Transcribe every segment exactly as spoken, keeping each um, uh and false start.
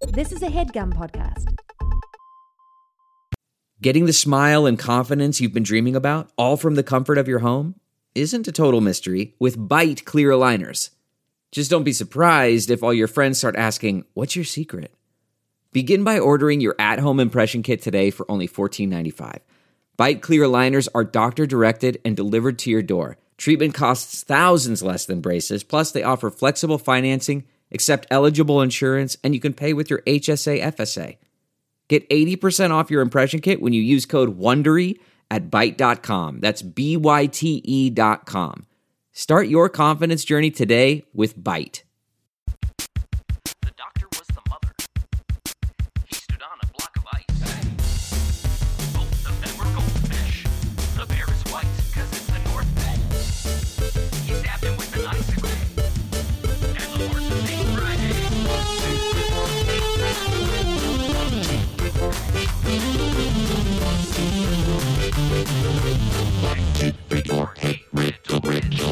This is a HeadGum podcast. Getting the smile and confidence you've been dreaming about, all from the comfort of your home, isn't a total mystery with Byte clear aligners. Just don't be surprised if all your friends start asking, "What's your secret?" Begin by ordering your at-home impression kit today for only fourteen ninety-five. Byte clear aligners are doctor-directed and delivered to your door. Treatment costs thousands less than braces, plus they offer flexible financing, accept eligible insurance, and you can pay with your H S A F S A. Get eighty percent off your impression kit when you use code WONDERY at byte dot com. That's B Y T E dot com. Start your confidence journey today with Byte. The doctor was the mother. He stood on a block of ice. Both of them were goldfish. The bear is white because it's the North Pole. He stabbed him with an icicle. And the horse was named Friday. Or hate riddle riddle.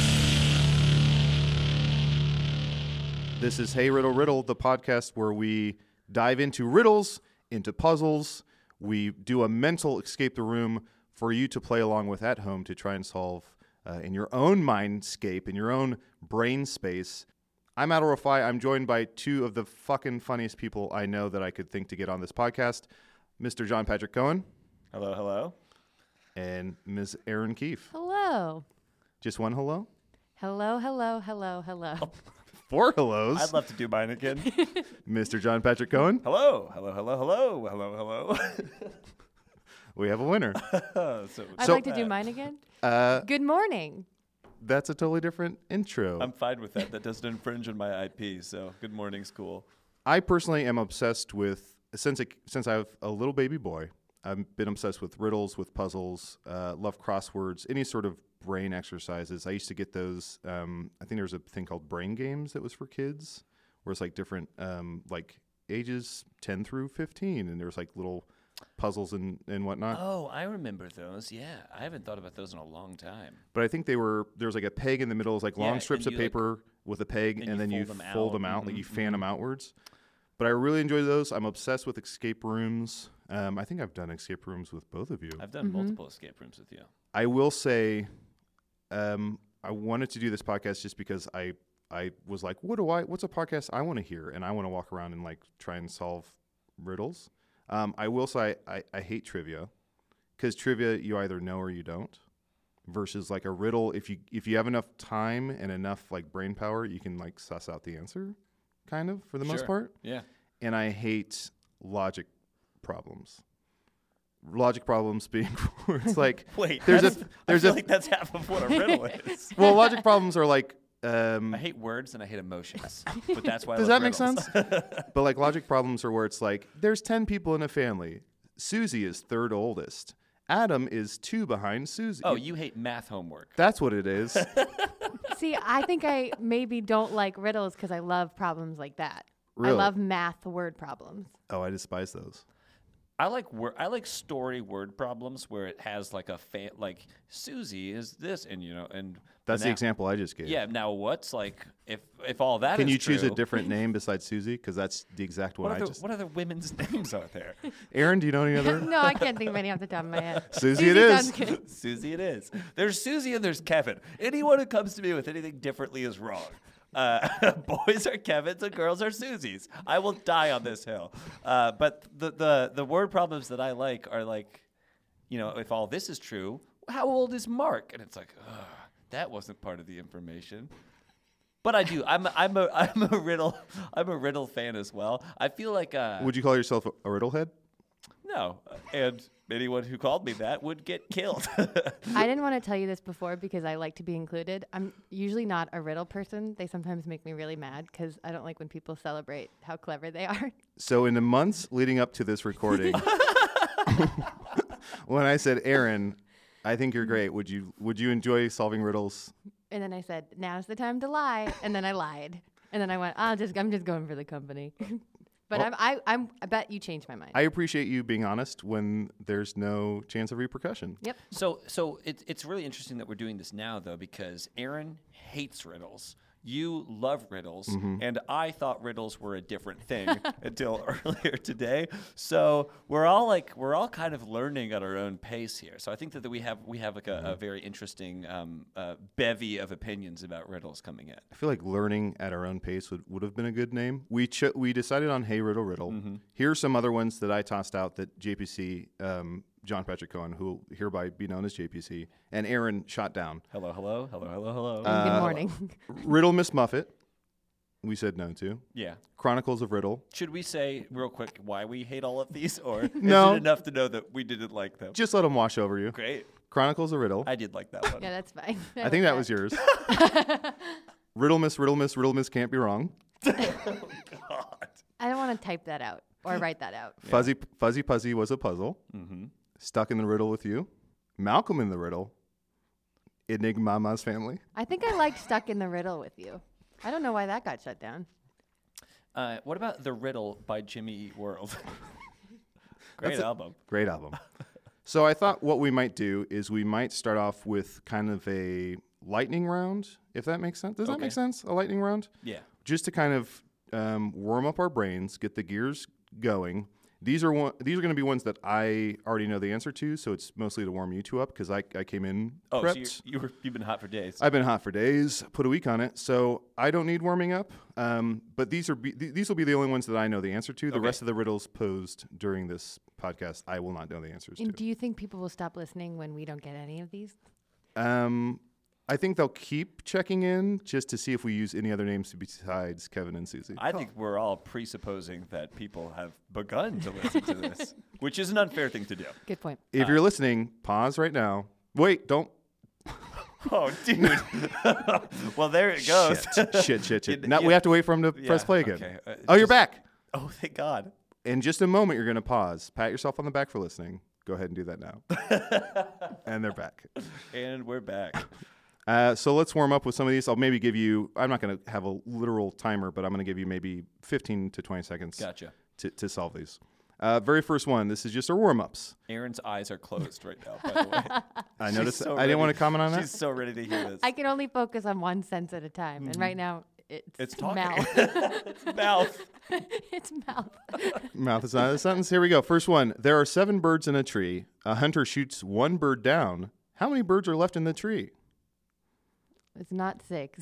This is Hey Riddle Riddle, the podcast where we dive into riddles, into puzzles. We do a mental escape the room for you to play along with at home to try and solve uh, in your own mindscape, in your own brain space. I'm Adel Rafai. I'm joined by two of the fucking funniest people I know that I could think to get on this podcast, Mister John Patrick Cohen. Hello, hello. And Miz Erin Keefe. Hello. Just one hello? Hello, hello, hello, hello. Four hellos. I'd love to do mine again. Mister John Patrick Cohen. Hello, hello, hello, hello, hello, hello. We have a winner. so, I'd So- like to do mine again. Uh, Good morning. that's a totally different intro. I'm fine with that. That doesn't infringe on my I P, so good morning, school. I personally am obsessed with, since it, since I have a little baby boy, I've been obsessed with riddles, with puzzles, uh, love crosswords, any sort of brain exercises. I used to get those, um, I think there was a thing called Brain Games that was for kids, where it's like different, um, like ages ten through fifteen, and there's like little puzzles and, and whatnot. Oh, I remember those. Yeah, I haven't thought about those in a long time. But I think they were, there was like a peg in the middle, it was like long Yeah, strips and of you, like- paper with a peg, and and, you then you fold them fold out. them out, like Mhm, you fan mhm. them outwards. But I really enjoy those. I'm obsessed with escape rooms. Um, I think I've done escape rooms with both of you. I've done multiple escape rooms with you. I will say, um, I wanted to do this podcast just because I I was like, what do I? What's a podcast I want to hear? And I want to walk around and like try and solve riddles. Um, I will say I, I hate trivia because trivia you either know or you don't. Versus like a riddle, if you if you have enough time and enough like brain power, you can like suss out the answer, kind of for the most Sure. part. Yeah. And I hate logic problems. Logic problems being where it's like Wait, there's a that's- there's I feel a like that's half of what a riddle is. well logic problems are like um I hate words and I hate emotions, but that's why. I does that love make riddles. sense? But like logic problems are where it's like there's ten people in a family. Susie is third oldest. Adam is two behind Susie. Oh, you hate math homework. That's what it is. See, I think I maybe don't like riddles because I love problems like that. Really? I love math word problems. Oh, I despise those. I like wor- I like story word problems where it has like a fa- like Susie is this and you know and That's the now- example I just gave. Yeah. Now what's like if if all that Can is you choose a true, different name besides Susie? Because that's the exact one What I other just. what other women's names are there? Aaron, do you know any other? No, I can't think of any off the top of my head. Susie it is. sounds good. Susie, it is. There's Susie and there's Kevin. Anyone who comes to me with anything differently is wrong. Uh, boys are Kevins and girls are Susies. I will die on this hill. Uh, but the, the the word problems that I like are like, you know, if all this is true, how old is Mark? And it's like, ugh, that wasn't part of the information. But I do. I'm a, I'm a I'm a riddle I'm a riddle fan as well. I feel like uh, Would you call yourself a, a riddle head? no, and anyone who called me that would get killed. I didn't want to tell you this before because I like to be included. I'm usually not a riddle person. They sometimes make me really mad because I don't like when people celebrate how clever they are. So in the months leading up to this recording, when I said, Aaron, I think you're great. Would you would you enjoy solving riddles? And then I said, now's the time to lie. And then I lied. And then I went, I'll just, I'm just going for the company. But Well- I'm, I, I'm, I bet you changed my mind. I appreciate you being honest when there's no chance of repercussion. Yep. So, so it, it's really interesting that we're doing this now, though, because Aaron hates riddles. You love riddles, Mm-hmm. and I thought riddles were a different thing until earlier today. So we're all like we're all kind of learning at our own pace here. So I think that, that we have we have like a, a very interesting um, uh, bevy of opinions about riddles coming in. I feel like learning at our own pace would, would have been a good name. We ch- we decided on Hey Riddle Riddle. Mm-hmm. Here are some other ones that I tossed out that J P C, um, John Patrick Cohen, who will hereby be known as J P C, and Aaron shot down. Hello, hello, hello, hello, hello. And good morning. Riddle Miss Muffet, we said no to. yeah. Chronicles of Riddle. Should we say real quick why we hate all of these, or No. is it enough to know that we didn't like them? Just let them wash over you. Great. Chronicles of Riddle. I did like that one. Yeah, that's fine. I think that was yours. Riddle Miss, Riddle Miss, Riddle Miss can't be wrong. God. I don't want to type that out or write that out. Fuzzy Fuzzy Puzzy was a puzzle. Mm-hmm. Stuck in the Riddle with You. Malcolm in the Riddle. Enigmama's Family. I think I liked Stuck in the Riddle with You. I don't know why that got shut down. Uh, what about The Riddle by Jimmy Eat World? Great That's a- album. Great album. So I thought what we might do is we might start off with kind of a lightning round, if that makes sense. Does that Okay. make sense? A lightning round? Yeah. Just to kind of um, warm up our brains, get the gears going. These are one, these are going to be ones that I already know the answer to, so it's mostly to warm you two up because I, I came in Oh, prepped. so you're, you were, you've been hot for days. I've been hot for days, put a week on it, so I don't need warming up. Um, but these are be, th- these will be the only ones that I know the answer to. The Okay. rest of the riddles posed during this podcast, I will not know the answers And to. do you think people will stop listening when we don't get any of these? Um, I think they'll keep checking in just to see if we use any other names besides Kevin and Susie. I think we're all presupposing that people have begun to listen to this, which is an unfair thing to do. Good point. If you're listening, pause right now. Wait, don't. Oh, dude. Well, there it goes. Shit, shit, shit, shit. You- Now you- we have to wait for him to Yeah, press play again. okay. Uh, oh, you're just- back. Oh, thank God. In just a moment, you're going to pause. Pat yourself on the back for listening. Go ahead and do that now. And they're back. And we're back. Uh, so let's warm up with some of these. I'll maybe give you, I'm not going to have a literal timer, but I'm going to give you maybe fifteen to twenty seconds Gotcha. to, to solve these. Uh, very first one, this is just our warm ups. Aaron's eyes are closed right now, by the way. I She's noticed, so I didn't want ready- to comment on that. She's so ready to hear this. I can only focus on one sense at a time, and right now it's, It's talking. mouth. It's mouth. It's mouth. Mouth is not a sentence. Here we go. First one. There are seven birds in a tree. A hunter shoots one bird down. How many birds are left in the tree? It's not six.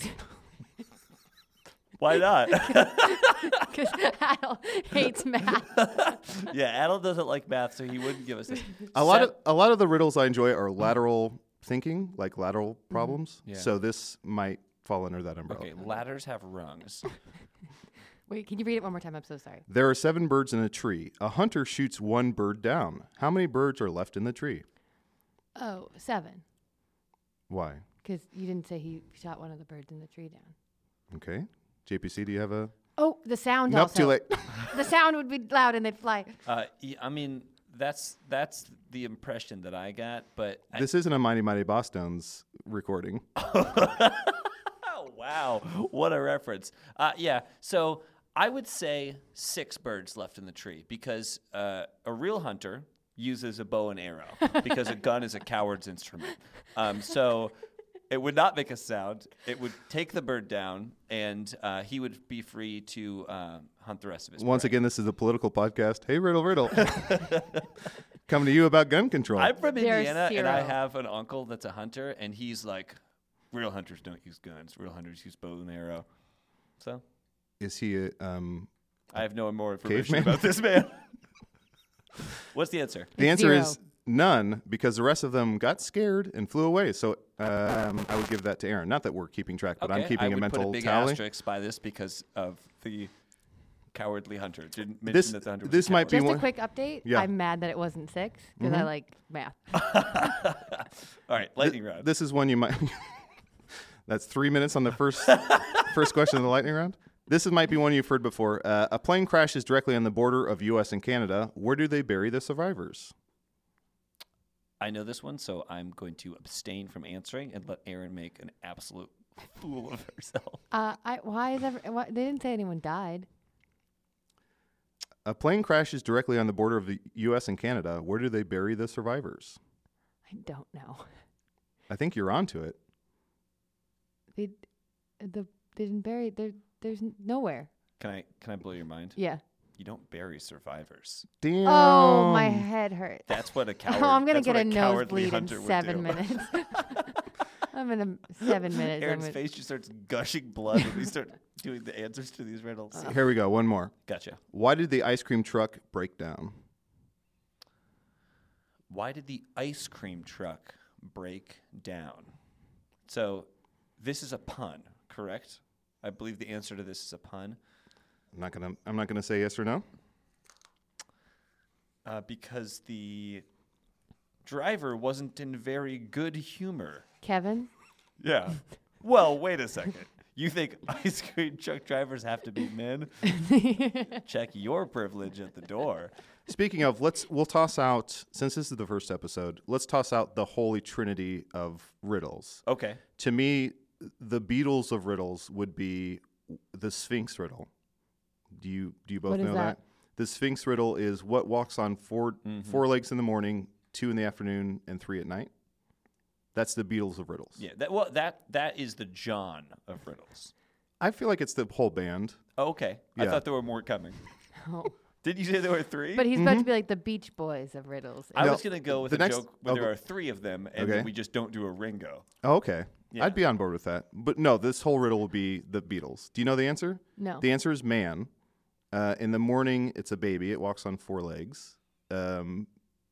Why not? Because Adel hates math. Yeah, Adel doesn't like math, so he wouldn't give us this. A lot Sev- of a lot of the riddles I enjoy are lateral thinking, like lateral problems. Yeah. So this might fall under that umbrella. Okay, ladders have rungs. Wait, can you read it one more time? I'm so sorry. There are seven birds in a tree. A hunter shoots one bird down. How many birds are left in the tree? Oh, seven. Why? Because you didn't say he shot one of the birds in the tree down. Okay. J P C, do you have a? Oh, the sound Nope, also. too late. The sound would be loud and they'd fly. Uh, y- I mean, that's that's the impression that I got, but I, This isn't a Mighty Mighty Bosstones recording. oh, wow, what a reference. Uh, yeah, so I would say six birds left in the tree because uh, a real hunter uses a bow and arrow because a gun is a coward's instrument. Um, so it would not make a sound. It would take the bird down, and uh, he would be free to uh, hunt the rest of his Once prey. again, this is a political podcast. Hey, Riddle Riddle. Coming to you about gun control. I'm from There's Indiana, and I zero. have an uncle that's a hunter, and he's like, real hunters don't use guns. Real hunters use bow and arrow. So Is he a, um, I have no more information Caveman? about this man. What's the answer? the It's answer zero. is none because the rest of them got scared and flew away. So um, I would give that to Aaron. Not that we're keeping track, but I'm Okay, keeping I a would mental put a big tally. asterisk by this because of the cowardly hunter. Didn't mention This- that the hunter was this a might be coward. Just one- a quick update. Yeah. I'm mad that it wasn't six because I like math. All right, lightning Th- round. This is one you might. That's three minutes on the first first question of the lightning round. This is, might be one you've heard before. Uh, a plane crashes directly on the border of U S and Canada. Where do they bury the survivors? I know this one, so I'm going to abstain from answering and let Aaron make an absolute fool of herself. Uh, I why is ever? Why, they didn't say anyone died. A plane crashes directly on the border of the U S and Canada. Where do they bury the survivors? I don't know. I think you're onto it. They, the They didn't bury. There. There's n- nowhere. Can I can I blow your mind? Yeah. You don't bury survivors. Damn. Oh, my head hurts. That's what a coward. Oh, I'm gonna that's get what a cowardly nosebleed in hunter would seven do. minutes. I'm in a seven minutes. I'm Aaron's gonna- face just starts gushing blood when we start doing the answers to these riddles. Here we go. One more. Gotcha. Why did the ice cream truck break down? Why did the ice cream truck break down? So, this is a pun, correct? I believe the answer to this is a pun. I'm not gonna. I'm not gonna say yes or no. Uh, because the driver wasn't in very good humor. Kevin. Yeah. Well, wait a second. You think ice cream truck drivers have to be men? Check your privilege at the door. Speaking of, let's we'll toss out, since this is the first episode, let's toss out the holy trinity of riddles. Okay. To me, the Beatles of riddles would be the Sphinx riddle. Do you do you both What is know that? that? The Sphinx riddle is what walks on four four legs in the morning, two in the afternoon, and three at night. That's the Beatles of riddles. Yeah. That well, that that is the John of riddles. I feel like it's the whole band. Oh, okay. I Yeah. thought there were more coming. Oh. Did you say there were three? But he's about to be like the Beach Boys of riddles. I No, was gonna go with the a next- joke where oh, there go- are three of them, and Okay. then we just don't do a Ringo. Oh, okay. Yeah. I'd be on board with that. But no, this whole riddle will be the Beatles. Do you know the answer? No. The answer is man. Uh, in the morning, it's a baby. It walks on four legs, um,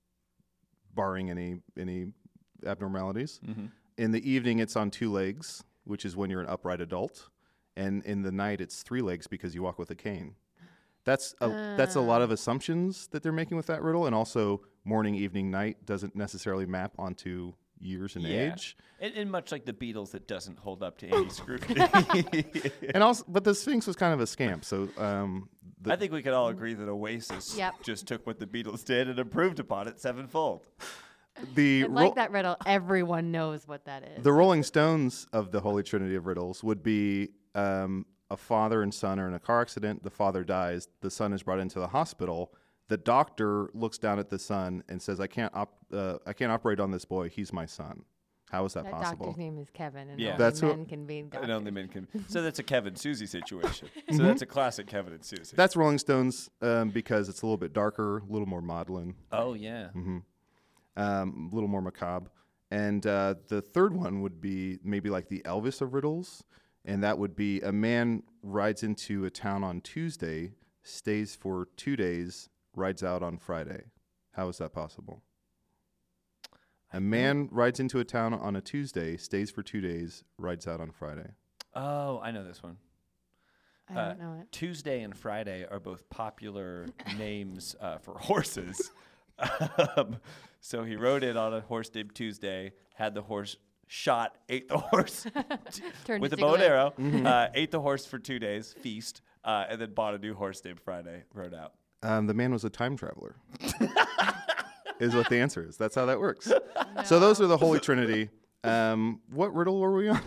barring any any abnormalities. Mm-hmm. In the evening, it's on two legs, which is when you're an upright adult. And in the night, it's three legs because you walk with a cane. That's a, that's a lot of assumptions that they're making with that riddle. And also, morning, evening, night doesn't necessarily map onto years and Yeah. age. And, and much like the Beatles, it doesn't hold up to any scrutiny. And also, but the Sphinx was kind of a scamp. So um, the, I think we could all agree that Oasis Yep. just took what the Beatles did and improved upon it sevenfold. the And ro- like that riddle, everyone knows what that is. the Rolling Stones of the Holy Trinity of riddles would be um, a father and son are in a car accident. The father dies. The son is brought into the hospital. The doctor looks down at the son and says, "I can't op- uh, I can't operate on this boy. He's my son." How is that, that possible? doctor's name is Kevin, and Yeah. only That's what- men can be And doctors. only men can. So that's a Kevin Susie situation. So that's a classic Kevin and Susie. That's Rolling Stones um, because it's a little bit darker, a little more maudlin, oh yeah. um, a little more macabre. And uh, the third one would be maybe like the Elvis of riddles, and that would be a man rides into a town on Tuesday, stays for two days, rides out on Friday. How is that possible? A man rides into a town on a Tuesday, stays for two days, rides out on Friday. Oh, I know this one. I Uh, don't know it. Tuesday and Friday are both popular names uh, for horses. um, so he rode in on a horse named Tuesday, had the horse shot, ate the horse Turned with a to bow and Stiglitz. arrow, uh, ate the horse for two days, feast, uh, and then bought a new horse named Friday, rode out. Um, the man was a time traveler. Is what the answer is. That's how that works. So those are the Holy Trinity. Um, what riddle were we on?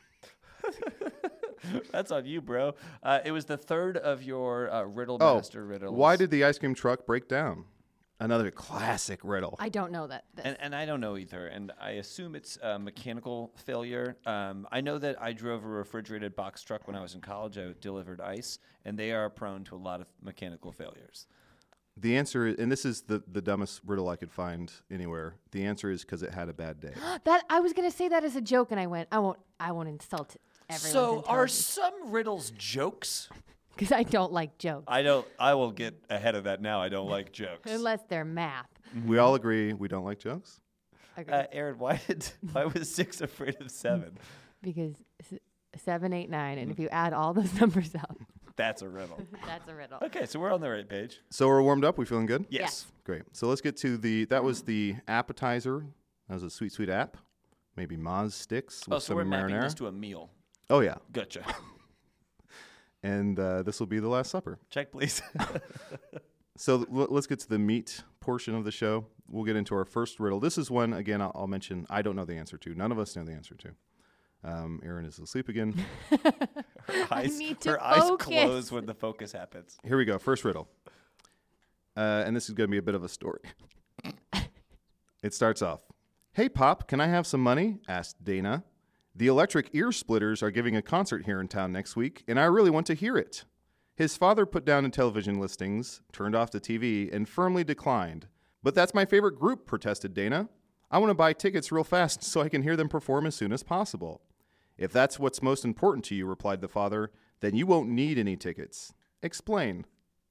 That's on you, bro. Uh, it was the third of your uh, Riddle Oh, Master riddles. why did the ice cream truck break down? Another classic riddle. I don't know that. This. And, and I don't know either, and I assume it's a mechanical failure. Um, I know that I drove a refrigerated box truck when I was in college. I delivered ice, and they are prone to a lot of mechanical failures. The answer is, and this is the, the dumbest riddle I could find anywhere. The answer is because it had a bad day. that I was gonna say that as a joke, and I went, I won't, I won't insult everyone's So, are intelligence some riddles jokes? because I don't like jokes I don't. I will get ahead of that now. I don't like jokes. unless they're math. We all agree we don't like jokes. Okay. Uh, Aaron, why did why was six afraid of seven? because s- seven, eight, nine, and if you add all those numbers up, That's a riddle. that's a riddle. Okay, so we're on the right page. So we're warmed up. We feeling good? Yes. Great. So let's get to the. That was the appetizer. That was a sweet, sweet app. Maybe Moz sticks with Oh, so some we're mapping marinara. this to a meal. Oh yeah. Gotcha. And uh, this will be the Last Supper. Check, please. So l- let's get to the meat portion of the show. We'll get into our first riddle. This is one, again, I'll, I'll mention I don't know the answer to. None of us know the answer to. Um, Erin is asleep again. Her eyes, need to her eyes focus. close when the focus happens. Here we go. First riddle. Uh, and this is going to be a bit of a story. It starts off, "Hey, Pop, can I have some money?" asked Dana. The Electric Ear Splitters are giving a concert here in town next week, and I really want to hear it. His father put down the television listings, turned off the T V, and firmly declined. But that's my favorite group, protested Dana. I want to buy tickets real fast so I can hear them perform as soon as possible. If that's what's most important to you, replied the father, then you won't need any tickets. Explain.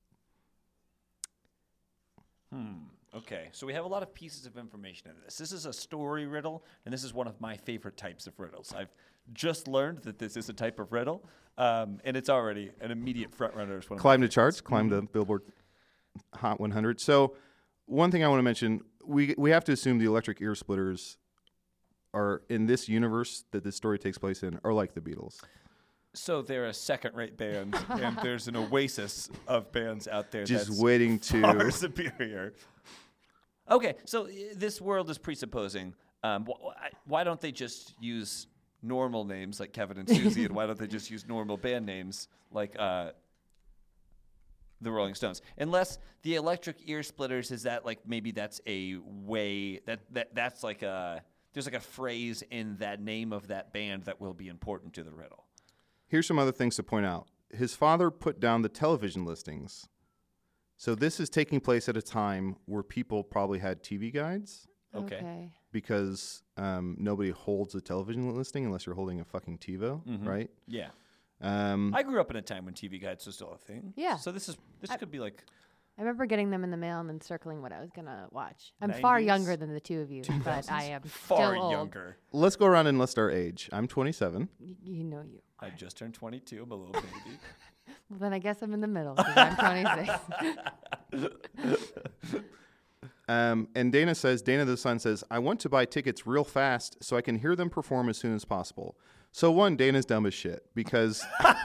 Hmm. Okay, so we have a lot of pieces of information in this. This is a story riddle, and this is one of my favorite types of riddles. I've just learned that this is a type of riddle, um, and it's already an immediate front runner. As one of my Climb the favorites. charts, climb the Billboard Hot one hundred. So one thing I want to mention, we we have to assume the Electric Ear Splitters are in this universe that this story takes place in, are like the Beatles. So they're a second-rate band, and there's an oasis of bands out there Just that's waiting to- far superior. Okay, so uh, this world is presupposing. Um, wh- wh- why don't they just use normal names like Kevin and Susie, and why don't they just use normal band names like uh, the Rolling Stones? Unless the Electric Ear Splitters is that like maybe that's a way that, that that's like a there's like a phrase in that name of that band that will be important to the riddle. Here's some other things to point out. His father put down the television listings. So this is taking place at a time where people probably had T V guides Okay. because um, nobody holds a television listing unless you're holding a fucking TiVo, Mhm. right? Yeah. Um, I grew up in a time when T V guides was still a thing. Yeah. So this is this I- could be like I remember getting them in the mail and then circling what I was gonna watch. I'm far nineties? younger than the two of you, but I am far still old. younger. let's go around and list our age. I'm twenty-seven. Y- you know you. I just turned twenty-two. I'm a little baby. Well, then I guess I'm in the middle because I'm twenty-six. Um, and Dana says, Dana the son says, I want to buy tickets real fast so I can hear them perform as soon as possible. So one, Dana's dumb as shit because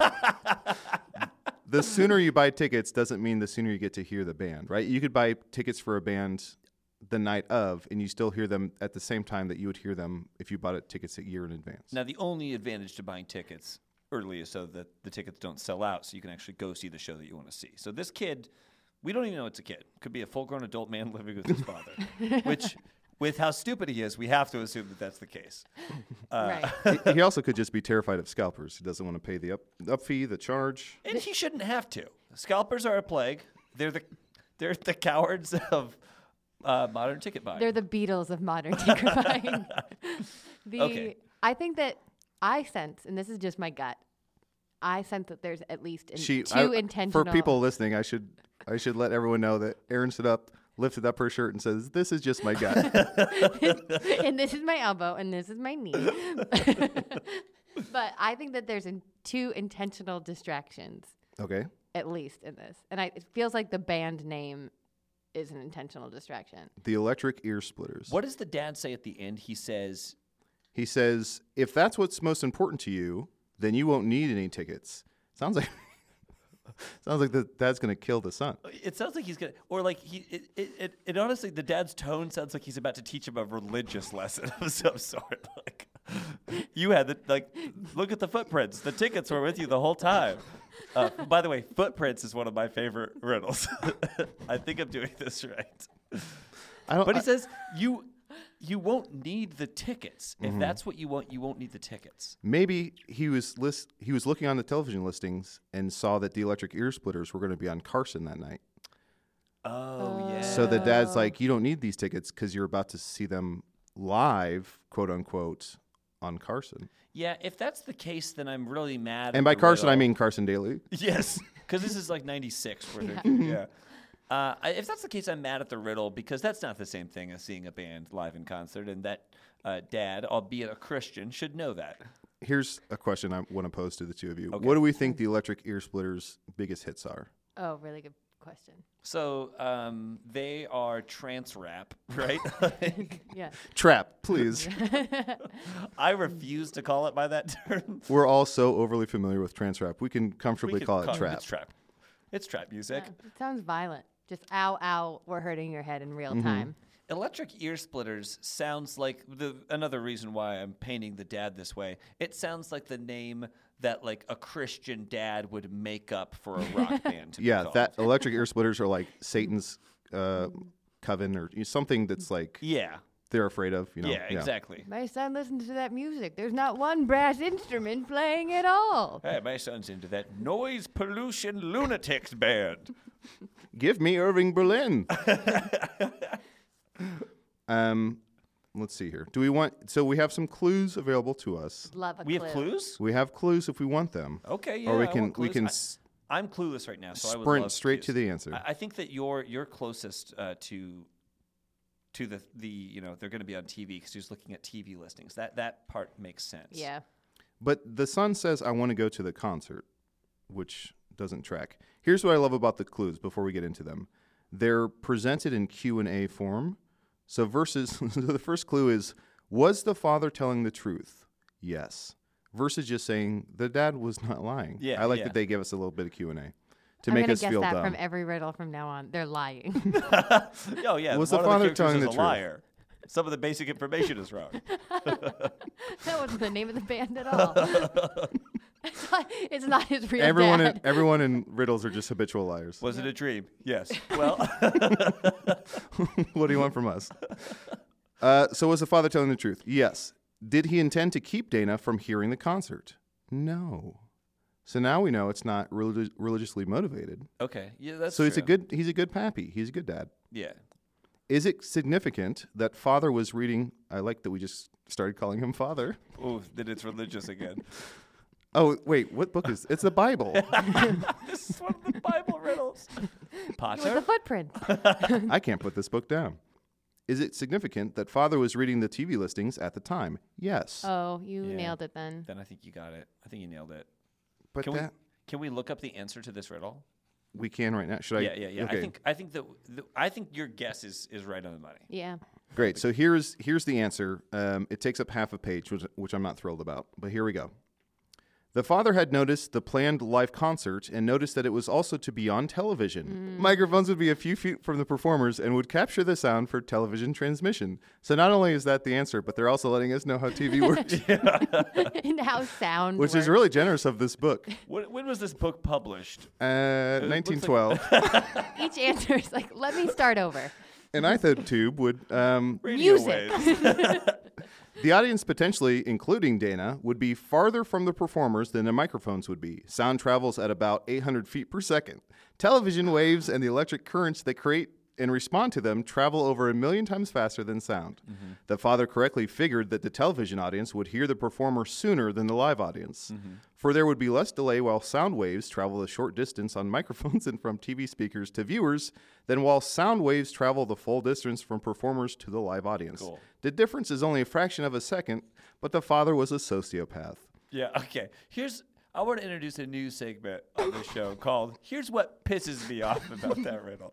the sooner you buy tickets doesn't mean the sooner you get to hear the band, right? You could buy tickets for a band the night of and you still hear them at the same time that you would hear them if you bought it tickets a year in advance. Now, the only advantage to buying tickets early is so that the tickets don't sell out, so you can actually go see the show that you want to see. So this kid, we don't even know it's a kid. Could be a full-grown adult man living with his father, which, with how stupid he is, we have to assume that that's the case. Uh, Right. he, he also could just be terrified of scalpers. He doesn't want to pay the up, up fee, the charge. And he shouldn't have to. Scalpers are a plague. They're the they're the cowards of uh, modern ticket buying. They're the Beatles of modern ticket buying. the Okay. I think that I sense, and this is just my gut, I sense that there's at least in She, two I- intentional. For people listening, I should I should let everyone know that Erin stood up, lifted up her shirt, and says, "This is just my gut." and this is my elbow, and this is my knee. But I think that there's in two intentional distractions, Okay. at least in this, and I, it feels like the band name is an intentional distraction. The Electric Ear Splitters. What does the dad say at the end? He says, He says, if that's what's most important to you, then you won't need any tickets. Sounds like sounds like the dad's going to kill the son. it sounds like he's gonna, or like he, it, it, it, it honestly, the dad's tone sounds like he's about to teach him a religious lesson of some sort. Like, you had the, like, look at the footprints. The tickets were with you the whole time. Uh, by the way, footprints is one of my favorite riddles. I think I'm doing this right. I don't But he I- says, you, you won't need the tickets. If that's what you want, you won't need the tickets. maybe he was list he was looking on the television listings and saw that the Electric Ear Splitters were going to be on Carson that night. Oh, yeah. So the dad's like, you don't need these tickets because you're about to see them live, quote unquote, on Carson. Yeah, if that's the case, then I'm really mad. And at by the Carson, I riddle. mean Carson Daly. Yes, because this is like ninety-six. Where they're yeah. Uh, I, if that's the case, I'm mad at the riddle because that's not the same thing as seeing a band live in concert, and that uh, dad, albeit a Christian, should know that. Here's a question I want to pose to the two of you. Okay. What do we think the Electric Ear Splitters' biggest hits are? Oh, really good question. So um, they are trance rap, right? Yeah. Trap, please. I refuse to call it by that term. We're all so overly familiar with trance rap. We can comfortably We could call it trap. It's trap. It's trap music. Yeah, it sounds violent. Just ow, ow, we're hurting your head in real Mm-hmm. time. Electric Ear Splitters sounds like the another reason why I'm painting the dad this way. It sounds like the name that like a Christian dad would make up for a rock band. To be Yeah, called. that Electric Ear Splitters are like Satan's uh, coven or something that's like Yeah. they're afraid of. You know. yeah, exactly. My son listens to that music. There's not one brass instrument playing at all. Hey, my son's into that noise pollution lunatics band. Give me Irving Berlin. um, let's see here. Do we want? So we have some clues available to us. Love a We clue. have clues? We have clues if we want them. Okay, yeah. Or we I can want we clues. can I- s- I'm clueless right now, so I would sprint love straight to clues. the answer. I, I think that you're you're closest uh, to to the the you know they're going to be on T V because you're just looking at T V listings. That that part makes sense. Yeah. But the son says, I want to go to the concert, which doesn't track. Here's what I love about the clues before we get into them. They're presented in Q and A form. So versus, so the first clue is, was the father telling the truth? Yes. Versus just saying, the dad was not lying. Yeah, I like yeah. that they give us a little bit of Q and A to I'm make gonna us guess feel that dumb. from every riddle from now on. They're lying. Oh yeah. Was one the of father characters telling is the a truth? liar. Some of the basic information is wrong. That wasn't the name of the band at all. it's, not, it's not his real everyone, dad. in, everyone in riddles are just habitual liars. Was it a dream? Yes. Well, What do you want from us? Uh, so was the father telling the truth? Yes. Did he intend to keep Dana from hearing the concert? No. So now we know it's not religi- religiously motivated. okay. Yeah, that's so he's a true. good he's a good pappy. He's a good dad. Yeah. Is it significant that father was reading? I like that we just started calling him father. Oh, then it's religious again. Oh wait, what book is? It's the Bible. This is one of the Bible riddles. With the Potter. footprint. I can't put this book down. Is it significant that father was reading the T V listings at the time? Yes. Oh, you Yeah. nailed it then. Then I think you got it. I think you nailed it. but Can that we can we look up the answer to this riddle? we can right now. Should I? yeah, yeah, yeah. Okay. I think I think that the, I think your guess is is right on the money. Yeah. Great. So here's here's the answer. Um, it takes up half a page, which, which I'm not thrilled about. But here we go. The father had noticed the planned live concert and noticed that it was also to be on television. Microphones would be a few feet from the performers and would capture the sound for television transmission. So not only is that the answer, but they're also letting us know how T V works, And how sound which is works. really generous of this book. When, when was this book published? Uh, looks nineteen twelve. Each answer is like, let me start over. An iPhone tube would. Um, Radio Music. waves. The audience, potentially including Dana, would be farther from the performers than the microphones would be. Sound travels at about eight hundred feet per second. Television waves and the electric currents that create and respond to them travel over a million times faster than sound. Mm-hmm. The father correctly figured that the television audience would hear the performer sooner than the live audience. Mm-hmm. For there would be less delay while sound waves travel a short distance on microphones and from T V speakers to viewers than while sound waves travel the full distance from performers to the live audience. Cool. The difference is only a fraction of a second, but the father was a sociopath. Yeah. Okay. Here's. I want to introduce a new segment on this show called "Here's What Pisses Me Off About That Riddle."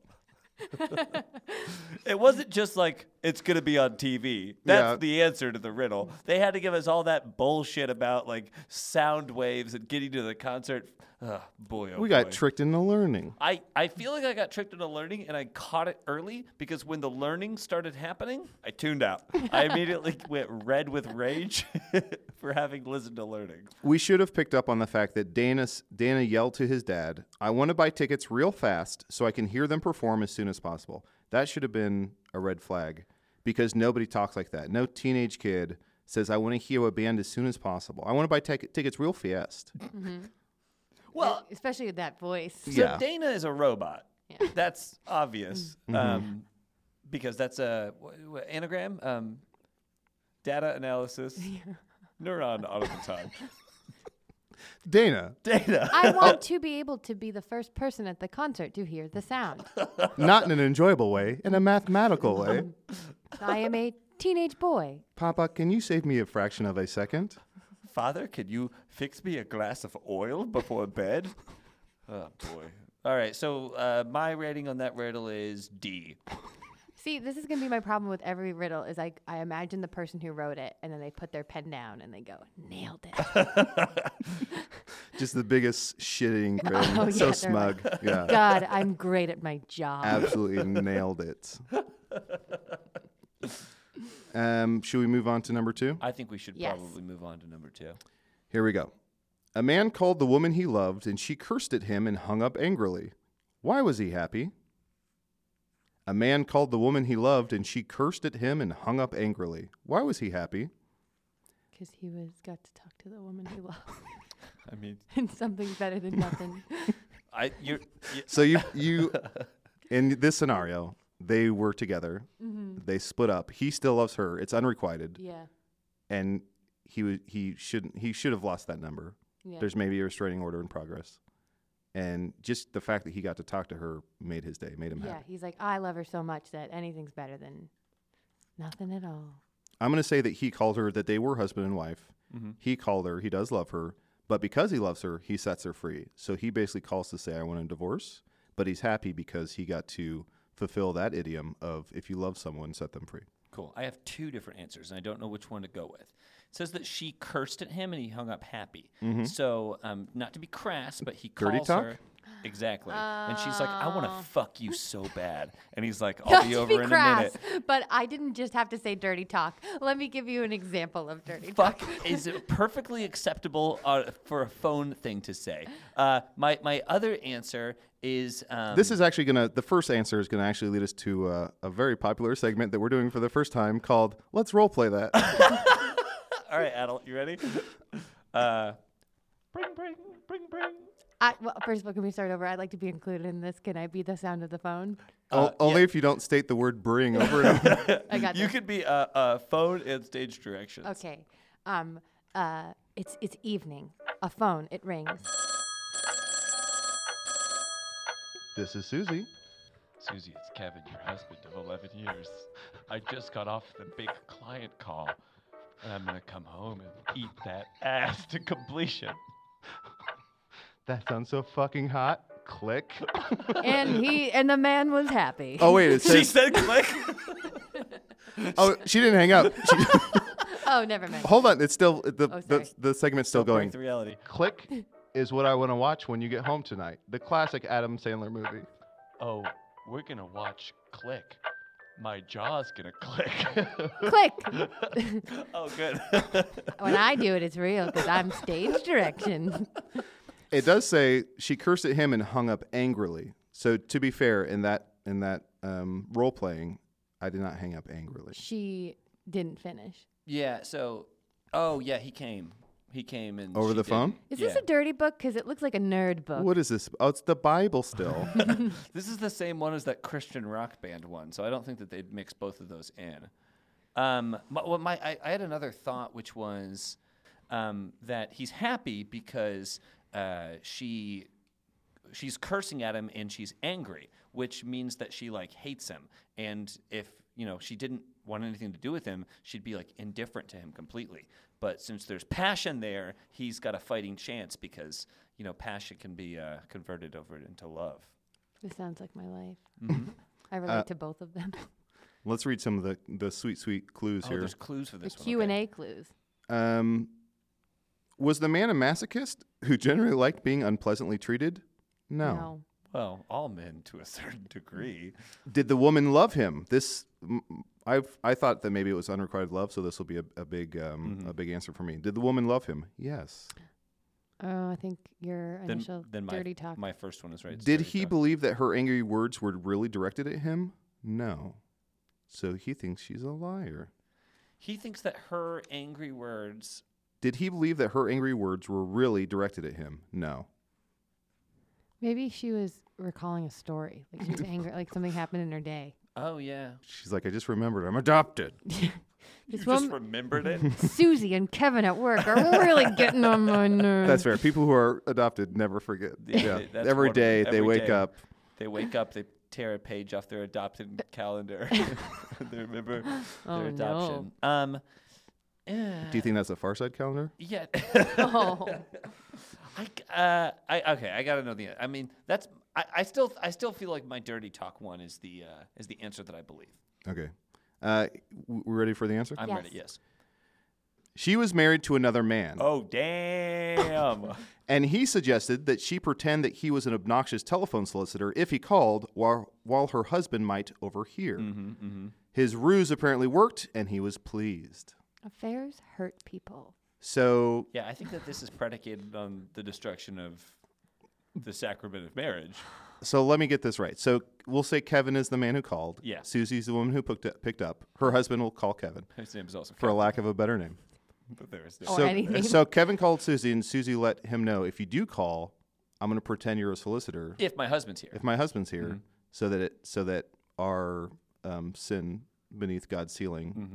It wasn't just like it's going to be on T V. That's Yeah. the answer to the riddle. They had to give us all that bullshit about like sound waves and getting to the concert. Oh, boy, oh We got boy. tricked into learning. I, I feel like I got tricked into learning and I caught it early because when the learning started happening, I tuned out. I immediately went red with rage for having listened to learning. We should have picked up on the fact that Dana, Dana yelled to his dad, I want to buy tickets real fast so I can hear them perform as soon as possible. That should have been a red flag because nobody talks like that. No teenage kid says, I want to hear a band as soon as possible. I want to buy tic- tickets real fast. Well, Especially with that voice. so Yeah. Dana is a robot. Yeah. That's obvious um, because that's a what, what, anagram, um, data analysis, neuron automaton. Dana, Data. I want to be able to be the first person at the concert to hear the sound. not in an enjoyable way, in a mathematical way. I am a teenage boy. Papa, can you save me a fraction of a second? Father, can you fix me a glass of oil before bed? Oh, boy. All right, so uh, my rating on that riddle is D. See, this is going to be my problem with every riddle is I, I imagine the person who wrote it and then they put their pen down and they go, nailed it. Just the biggest shitting grin. Oh, so yeah, they're smug. yeah. God, I'm great at my job. Absolutely nailed it. Um, should we move on to number two? I think we should Yes. probably move on to number two. Here we go. A man called the woman he loved, and she cursed at him and hung up angrily. Why was he happy? A man called the woman he loved, and she cursed at him and hung up angrily. Why was he happy? Because he was got to talk to the woman he loved. I mean, And something's better than nothing. I you're, you So you you in this scenario, they were together. Mm-hmm. They split up. He still loves her. It's unrequited, Yeah. and he would he shouldn't he should have lost that number. Yeah. There's maybe a restraining order in progress, and just the fact that he got to talk to her made his day, made him yeah. happy. He's like, I love her so much that anything's better than nothing at all. I'm going to say that he called her that they were husband and wife. Mm-hmm. He called her. He does love her, but because he loves her, he sets her free. So he basically calls to say, "I want a divorce," but he's happy because he got to fulfill that idiom of if you love someone, set them free. Cool. I have two different answers, and I don't know which one to go with. It says that she cursed at him, and he hung up happy. So, um, not to be crass, but he Dirty calls talk? her. Exactly. And she's like, I want Oh. to fuck you so bad. And he's like, I'll Not be to over be in crass, a minute. but I didn't just have to say dirty talk. Let me give you an example of dirty Fuck talk. is it perfectly acceptable uh, for a phone thing to say. Uh, my, my other answer is... Um, This is actually going to, the first answer is going to actually lead us to uh, a very popular segment that we're doing for the first time called Let's Role Play That. All right, Adel, you ready? Uh, bring, bring, bring, bring. I, well, first of all, can we start over? I'd like to be included in this. Can I be the sound of the phone? O- Uh, only yeah. if you don't state the word bring over and over. I got You this. could be a, a phone and stage directions. Okay. Um. Uh. It's it's evening. A phone. It rings. This is Susie. Susie, it's Kevin, your husband of eleven years. I just got off the big client call, and I'm gonna come home and eat that ass to completion. That sounds so fucking hot. Click. And he and the man was happy. Oh, wait. It She says, said click. oh, she didn't hang up. She, Oh, never mind. hold on. It's still, the, Oh, the, sorry. the segment's still Don't going. break the reality. Click is what I want to watch when you get home tonight. The classic Adam Sandler movie. Oh, we're gonna watch Click. My jaw's gonna click. Click. Oh, good. When I do it, it's real because I'm stage direction. It does say she cursed at him and hung up angrily. So to be fair, in that in that um, role playing, I did not hang up angrily. She didn't finish. Yeah, so, oh, yeah, he came. He came and. Over she the did- phone? Is yeah. this a dirty book? Because it looks like a nerd book. What is this? Oh, it's the Bible still. This is the same one as that Christian rock band one, so I don't think that they'd mix both of those in. Um, my, well, my, I, I had another thought, which was um, that he's happy because uh, she she's cursing at him and she's angry, which means that she like hates him. And if you know she didn't want anything to do with him, she'd be like indifferent to him completely. But since there's passion there, he's got a fighting chance because you know passion can be uh, converted over into love. This sounds like my life. Mm-hmm. I relate Uh, to both of them. Let's read some of the, the sweet, sweet clues Oh, here. there's clues for The this one. Q and okay. A clues. Um, was the man a masochist who generally liked being unpleasantly treated? No. Well, all men to a certain degree. Did the woman love him? This, I I thought that maybe it was unrequited love, so this will be a, a big um, Mhm. a big answer for me. Did the woman love him? Yes. Oh, I think your Then, initial then my, dirty talk. my first one is right. it's Did dirty he talk. believe that her angry words were really directed at him? No. So he thinks she's a liar. He thinks that her angry words. Did he believe that her angry words were really directed at him? No. Maybe she was recalling a story. Like she was angry. Like something happened in her day. Oh yeah. She's like, I just remembered. I'm adopted. This you just woman, remembered it. Susie and Kevin at work are really getting on my nerves. That's fair. People who are adopted never forget. Yeah, Yeah. they- that's Every one of day them. they Every wake day. up. They wake up. They tear a page off their adopted calendar. They remember Oh, their no. adoption. Um. Do you think that's a Far Side calendar? Yeah. Oh. I, c- uh, I okay. I gotta know the. I mean, that's. I, I still. I still feel like my dirty talk one is the uh, is the answer that I believe. Okay. Uh, w- we ready for the answer? I'm Yes. ready. Yes. She was married to another man, Oh damn. and he suggested that she pretend that he was an obnoxious telephone solicitor if he called, while while her husband might overhear. mm-hmm, mm-hmm. His ruse apparently worked, and he was pleased. Affairs hurt people. So Yeah, I think that this is predicated on the destruction of the sacrament of marriage. So let me get this right. So we'll say Kevin is the man who called. Yeah. Susie's the woman who picked up, picked up. Her husband will call Kevin, His name is also for a Kevin, lack of a better name. but there is Or so, any name. so Kevin called Susie, and Susie let him know, if you do call, I'm going to pretend you're a solicitor if my husband's here. if my husband's here, Mm-hmm. so that it so that our um, sin beneath God's ceiling Mm-hmm.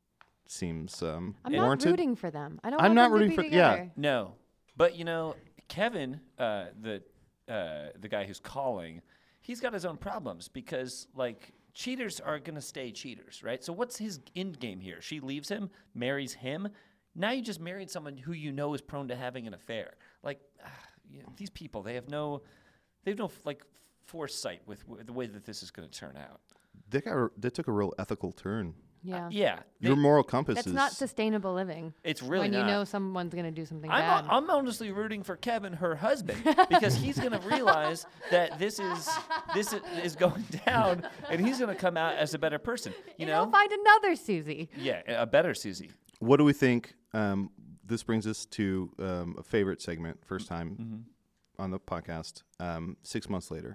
seems um, I'm not warranted. rooting for them. I don't I'm want not them to rooting be for- yeah. together. No, but you know, Kevin, uh, the uh, the guy who's calling, he's got his own problems because like cheaters are gonna stay cheaters, right? So what's his end game here? She leaves him, marries him. Now you just married someone who you know is prone to having an affair. Like ah, you know, these people, they have no, they have no like foresight with w- the way that this is gonna turn out. They got they took a real ethical turn. Yeah. Yeah, Your they- moral compass That's is not sustainable living. it's really when not. you know someone's going to do something I'm, bad. I'm honestly rooting for Kevin, her husband, because he's going to realize that this is this is, is going down, and he's going to come out as a better person. You You know? will find another Susie. Yeah, a better Susie. What do we think? Um, this brings us to um, a favorite segment, first time Mm-hmm. on the podcast. Um, six months later,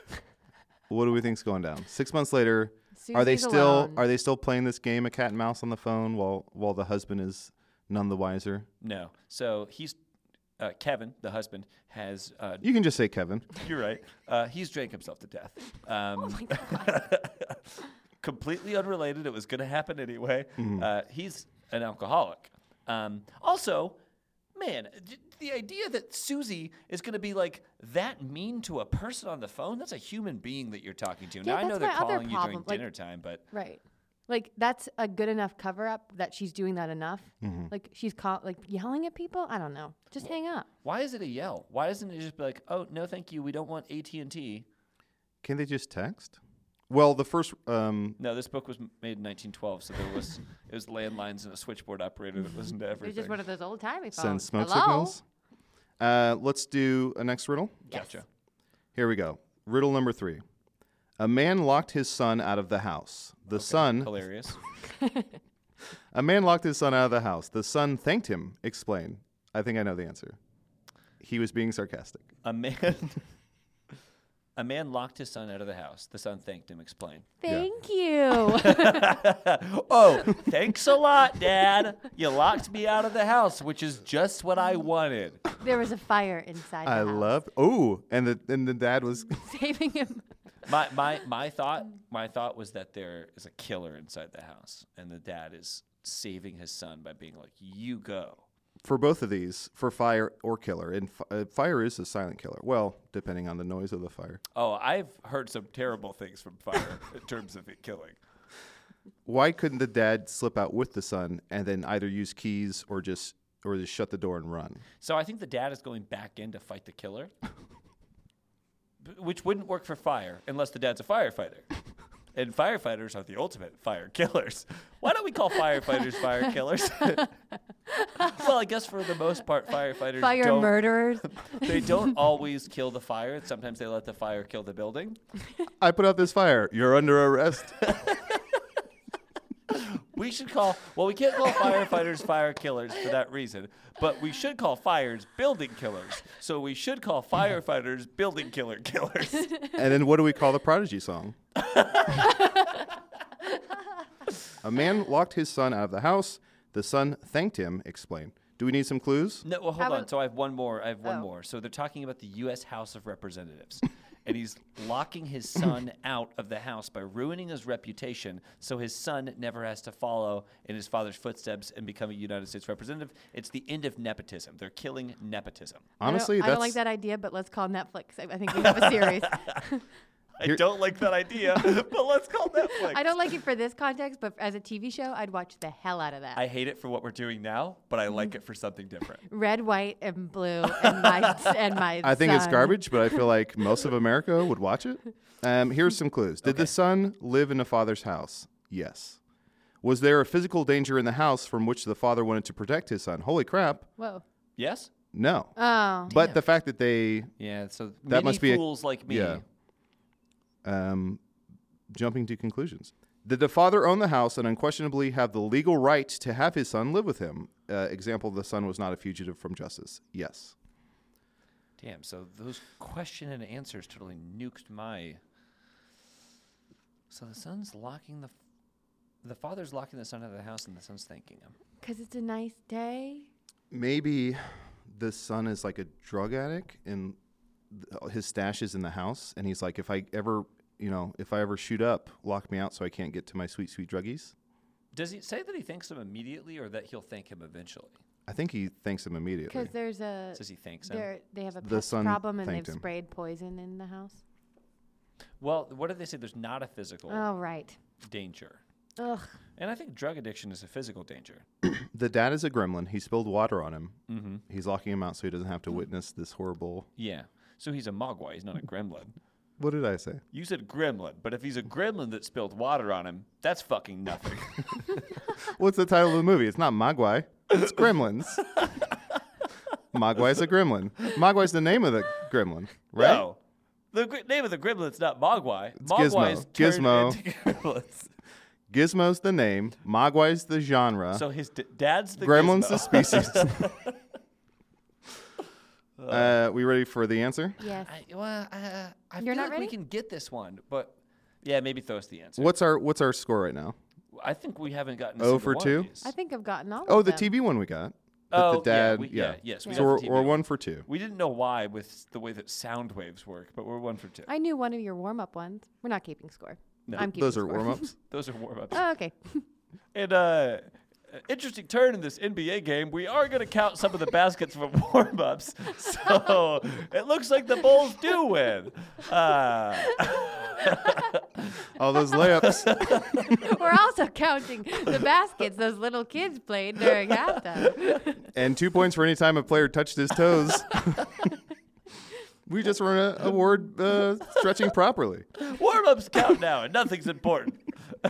what do we think's going down? Six months later, are they Susie's still alone. are they still playing this game of cat and mouse on the phone while while the husband is none the wiser? No, so he's uh, Kevin, the husband, has. Uh, You can just say Kevin. You're right. Uh, he's drank himself to death. Um, Oh my God. completely unrelated. It was going to happen anyway. Mm-hmm. Uh, he's an alcoholic. Um, also, man, d- the idea that Susie is going to be like that mean to a person on the phone, that's a human being that you're talking to. Yeah, now, I know that's they're my other calling you during problem, like- dinner time, but Right. Like that's a good enough cover up that she's doing that enough. Mm-hmm. Like she's call- like yelling at people. I don't know. Just hang up. why is it a yell? Why doesn't it just be like, oh, no, thank you. We don't want A T and T. Can they just text? Well, the first um, No, this book was m- made in nineteen twelve, so there was it was landlines and a switchboard operator that listened to It's everything. just one of those old timey send phones. smoke Hello? signals. Uh, let's do a next riddle. Yes. Gotcha. Here we go. Riddle number three. A man locked his son out of the house. The son Hilarious. A man locked his son out of the house. The son thanked him. Explain. I think I know the answer. He was being sarcastic. A man, a man locked his son out of the house. The son thanked him. Explain. Thank you. Oh, thanks a lot, Dad. You locked me out of the house, which is just what I wanted. There was a fire inside. The I house. love. Oh, and the and the dad was. saving him. My my my thought my thought was that there is a killer inside the house, and the dad is saving his son by being like, "You go." For both of these, for fire or killer, and f- uh, fire is a silent killer. Well, depending on the noise of the fire. Oh, I've heard some terrible things from fire in terms of it killing. Why couldn't the dad slip out with the son and then either use keys or just or just shut the door and run? So I think the dad is going back in to fight the killer, b- which wouldn't work for fire unless the dad's a firefighter. And firefighters are the ultimate fire killers. Why don't we call firefighters fire killers? Well, I guess for the most part, firefighters Fire don't, murderers. they don't always kill the fire. Sometimes they let the fire kill the building. I put out this fire. You're under arrest. We should call, well, we can't call firefighters fire killers for that reason, but we should call fires building killers. So we should call firefighters building killer killers. And then what do we call the Prodigy song? A man locked his son out of the house. The son thanked him. Explain. Do we need some clues? No, well, hold How on. about- So I have one more. I have one Oh. more. So they're talking about the U S House of Representatives. And he's locking his son out of the house by ruining his reputation so his son never has to follow in his father's footsteps and become a United States representative. It's the end of nepotism. They're killing nepotism. Honestly, I don't, I that's don't like that idea, but let's call Netflix. I, I think we have a series. I Here- don't like that idea, but let's call Netflix. I don't like it for this context, but as a T V show, I'd watch the hell out of that. I hate it for what we're doing now, but I like it for something different. Red, white, and blue, and my and my. I think it's son. garbage, but I feel like most of America would watch it. Um, here's some clues. Did Okay. the son live in the father's house? Yes. Was there a physical danger in the house from which the father wanted to protect his son? Holy crap. Whoa. Yes? No. Oh. But the fact that they Yeah, so That many must be a- fools like me. yeah. um, jumping to conclusions. Did the father own the house and unquestionably have the legal right to have his son live with him? Uh, example, the son was not a fugitive from justice. Yes. Damn, so those question and answers totally nuked my... So the son's locking the... F- the father's locking the son out of the house, and the son's thanking him. Because it's a nice day. Maybe the son is like a drug addict, and th- his stash is in the house, and he's like, if I ever, you know, if I ever shoot up, lock me out so I can't get to my sweet, sweet druggies. Does he say that he thanks him immediately, or that he'll thank him eventually? I think he thanks him immediately. Because there's a... Says he thanks him? they're- They have a The pest son problem, and they've thanked him. sprayed poison in the house. Well, what did they say? There's not a physical Oh, right. danger. Ugh. And I think drug addiction is a physical danger. The dad is a gremlin. He spilled water on him. Mm-hmm. He's locking him out so he doesn't have to witness this horrible... Yeah. So he's a mogwai. He's not a gremlin. What did I say? You said gremlin, but if he's a gremlin that spilled water on him, that's fucking nothing. What's the title of the movie? It's not Mogwai. It's Gremlins. Mogwai's a gremlin. Mogwai's the name of the gremlin, right? No. The gr- name of the gremlin's not mogwai. It's Mogwai's Gizmo. turned Gizmo. into gremlins. Gizmo's the name. Mogwai's the genre. So his d- dad's the Gremlin's Gizmo. the species. uh, we ready for the answer? Yes. I, well, uh, I You're feel not like we ready? can get this one, but yeah, maybe throw us the answer. What's our What's our score right now? I think we haven't gotten a Oh single for one two? of these. I think I've gotten all Oh, of the them. T V one we got. But Oh, the dad, yeah, we- yeah. yeah, yes, we Yeah. So got we're, the T V we're one. one for two. We didn't know why with the way that sound waves work, but we're one for two. I knew one of your warm-up ones. We're not keeping score. No, I'm keeping Those are score. warm-ups. Those are warm-ups. Oh, okay. And uh, interesting turn in this N B A game. We are going to count some of the baskets from warm-ups, so it looks like the Bulls do win. Uh, All those layups. We're also counting the baskets those little kids played during halftime. And two points for any time a player touched his toes. We just won an award uh, stretching properly. warm-ups count now, and nothing's important.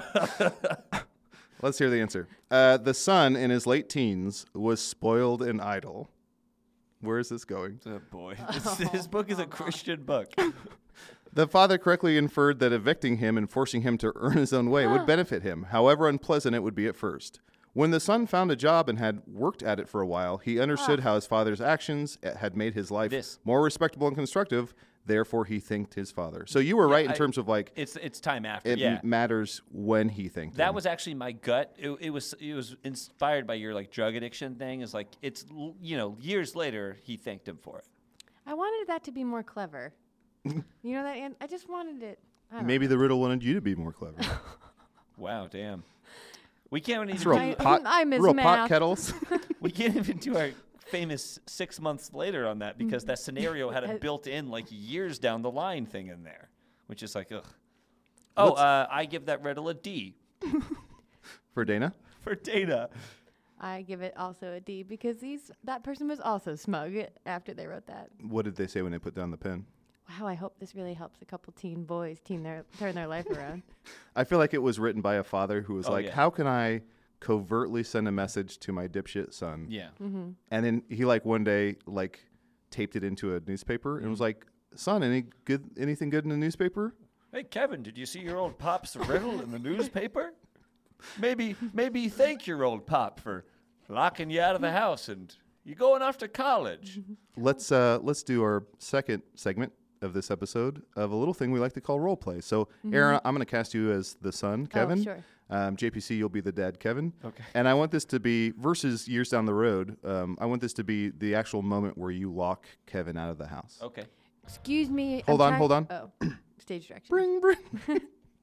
Let's hear the answer. Uh, the son in his late teens was spoiled and idle. Where is this going? Oh boy, this, this book is a Christian book. The father correctly inferred that evicting him and forcing him to earn his own way would benefit him, however unpleasant it would be at first. When the son found a job and had worked at it for a while, he understood how his father's actions uh, had made his life This. more respectable and constructive. Therefore, he thanked his father. So you were right in I- terms of like It's it's time after. it yeah, m- matters when he thanked him. that was actually my gut. It, it was it was inspired by your like drug addiction thing. Is like it's l- you know years later he thanked him for it. I wanted that to be more clever. You know that? An- I just wanted it. I don't Maybe the riddle wanted you to be more clever. Wow, damn. We can't It's even real I- do, pot, I miss real pot math. kettles. we can't even do our famous six months later on that because that scenario had a built-in like years down the line thing in there, which is like ugh. Oh, What's- uh, I give that riddle a D For Dana? for Dana. I give it also a D because these that person was also smug after they wrote that. What did they say when they put down the pen? Wow, I hope this really helps a couple teen boys teen their turn their life around. I feel like it was written by a father who was Oh, like, yeah. how can I covertly send a message to my dipshit son? Yeah. Mm-hmm. And then he like one day like taped it into a newspaper and was like, son, any good anything good in the newspaper? Hey Kevin, did you see your old pop's riddle in the newspaper? Maybe maybe thank your old pop for locking you out of the house and you going off to college. Let's uh let's do our second segment of this episode of a little thing we like to call role play. So Aaron, I'm gonna cast you as the son, Kevin. Oh, sure. Um, J P C, you'll be the dad, Kevin. Okay. And I want this to be versus years down the road. Um, I want this to be the actual moment where you lock Kevin out of the house. Okay. Excuse me. Hold I'm on, trying- hold on. Oh, stage direction. Bring, bring.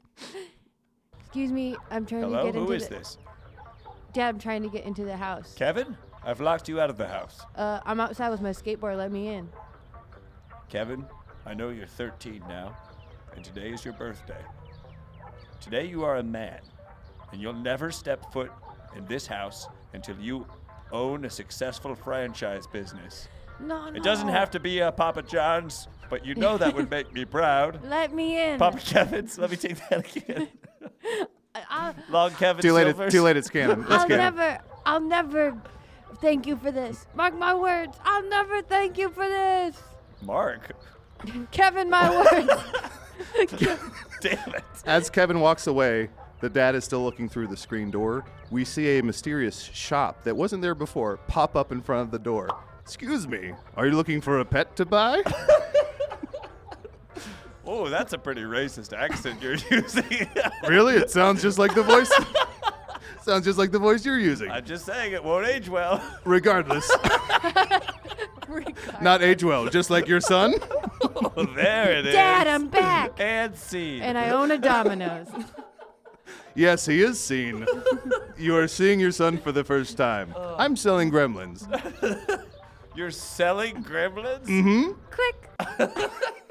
Excuse me. I'm trying to Hello, get who into is the this? Dad, I'm trying to get into the house. Kevin? I've locked you out of the house. Uh, I'm outside with my skateboard. Let me in. Kevin, I know you're thirteen now, and today is your birthday. Today you are a man, and you'll never step foot in this house until you own a successful franchise business. No, no. It doesn't have to be a Papa John's, but you know that would make me proud. Let me in. Papa Kevin's, let me take that again. I'll, Long Kevin Too late. Silvers. It's, too late. It's canon. It's I'll canon. never. I'll never. Thank you for this. Mark my words. I'll never thank you for this. Mark. Kevin, my words. Damn it. As Kevin walks away, the dad is still looking through the screen door. We see a mysterious shop that wasn't there before pop up in front of the door. Excuse me, are you looking for a pet to buy? Oh, that's a pretty racist accent you're using. Really? It sounds just like the voice. Sounds just like the voice you're using. I'm just saying it won't age well. Regardless. Regardless. Not age well, just like your son. Oh, there it is. Dad, I'm back. And scene. And I own a Domino's. Yes, he is seen. You are seeing your son for the first time. I'm selling gremlins. You're selling gremlins? Mm-hmm. Click.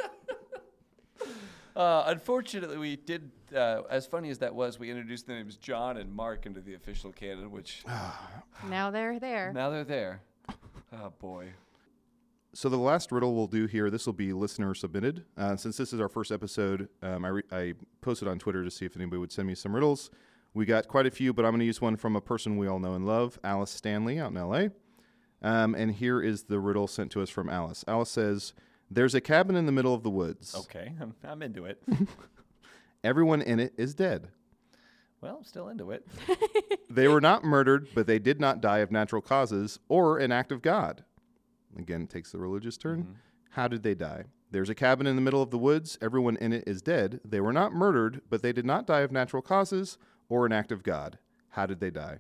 Uh, unfortunately, we did, uh, as funny as that was, we introduced the names John and Mark into the official canon, which Now they're there. now they're there. Oh, boy. So the last riddle we'll do here, this will be listener submitted. Uh, since this is our first episode, um, I, re- I posted on Twitter to see if anybody would send me some riddles. We got quite a few, but I'm going to use one from a person we all know and love, Alice Stanley out in L A. Um, and here is the riddle sent to us from Alice. Alice says, there's a cabin in the middle of the woods. Okay, I'm, I'm into it. Everyone in it is dead. Well, I'm still into it. They were not murdered, but they did not die of natural causes or an act of God. Again, it takes the religious turn. Mm-hmm. How did they die? There's a cabin in the middle of the woods. Everyone in it is dead. They were not murdered, but they did not die of natural causes or an act of God. How did they die?